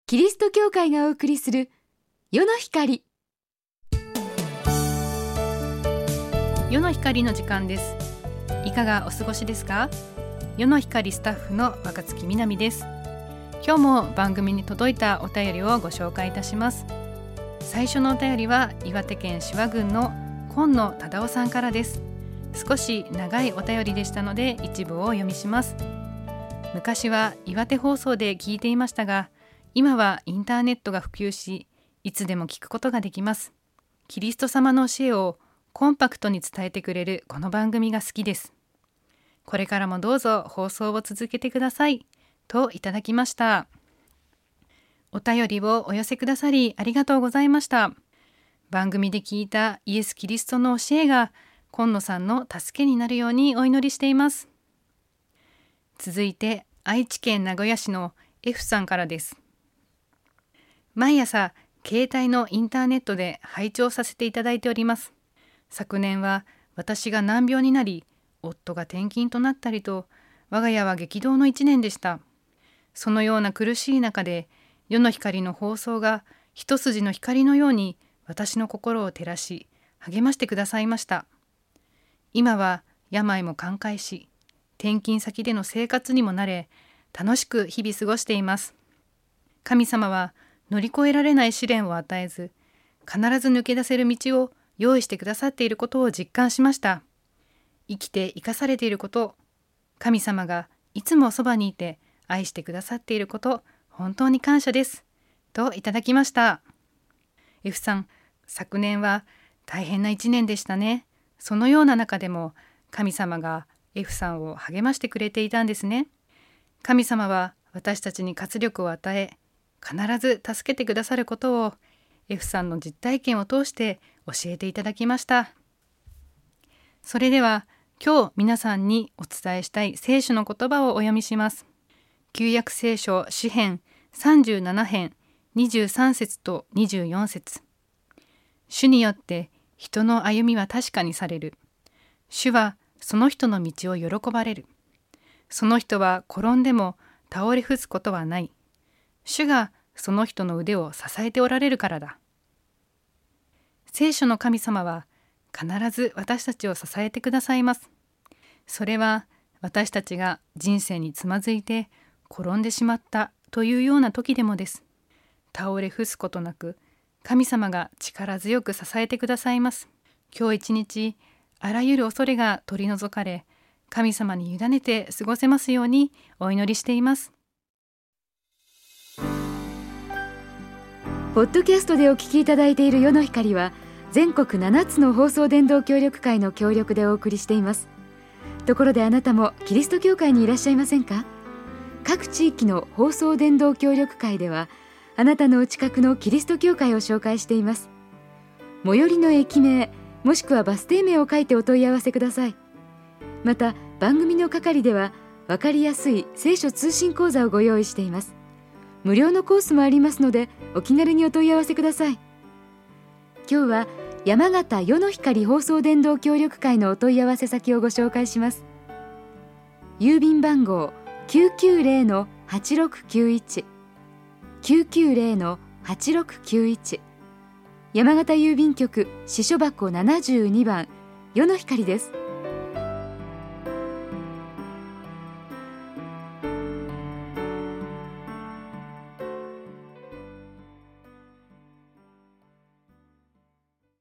キリスト教会がお送りする世の光。 世の光の時間です。いかがお過ごしですか？世の光スタッフの若月みなみです。今日も番組に届いたお便りをご紹介いたします。最初のお便りは岩手県紫波郡の今野忠夫さんからです。少し長いお便りでしたので一部をお読みします。昔は岩手放送で聞いていましたが、今はインターネットが普及し、いつでも聞くことができます。キリスト様の教えをコンパクトに伝えてくれるこの番組が好きです。これからもどうぞ放送を続けてくださいといただきました。お便りをお寄せくださりありがとうございました。番組で聞いたイエス・キリストの教えが今野さんの助けになるようにお祈りしています。続いて愛知県名古屋市の F さんからです。毎朝携帯のインターネットで拝聴させていただいております。昨年は私が難病になり、夫が転勤となったりと、我が家は激動の一年でした。そのような苦しい中で、世の光の放送が一筋の光のように私の心を照らし、励ましてくださいました。今は病も寛解し、転勤先での生活にも慣れ、楽しく日々過ごしています。神様は乗り越えられない試練を与えず、必ず抜け出せる道を用意してくださっていることを実感しました。生きて生かされていること、神様がいつもそばにいて愛してくださっていること、本当に感謝です。といただきました。F さん、昨年は大変な一年でしたね。そのような中でも神様が F さんを励ましてくれていたんですね。神様は私たちに活力を与え、必ず助けてくださることを F さんの実体験を通して教えていただきました。それでは今日皆さんにお伝えしたい聖書の言葉をお読みします。旧約聖書詩編37編23節と24節。主によって人の歩みは確かにされる。主はその人の道を喜ばれる。その人は転んでも倒れ伏すことはない。主がその人の腕を支えておられるからだ。聖書の神様は必ず私たちを支えてくださいます。それは私たちが人生につまずいて転んでしまったというような時でもです。倒れ伏すことなく神様が力強く支えてくださいます。今日一日あらゆる恐れが取り除かれ、神様に委ねて過ごせますようにお祈りしています。 ポッドキャストでお聞きいただいている世の光は全国7つの放送伝道協力会の協力でお送りしています。ところであなたもキリスト教会にいらっしゃいませんか？各地域の放送伝道協力会ではあなたのお近くのキリスト教会を紹介しています。最寄りの駅名もしくはバス停名を書いてお問い合わせください。また番組の係では分かりやすい聖書通信講座をご用意しています。無料のコースもありますのでお気軽にお問い合わせください。今日は山形世の光放送伝道協力会のお問い合わせ先をご紹介します。郵便番号 990-8691 990-8691 山形郵便局支所箱72番世の光です。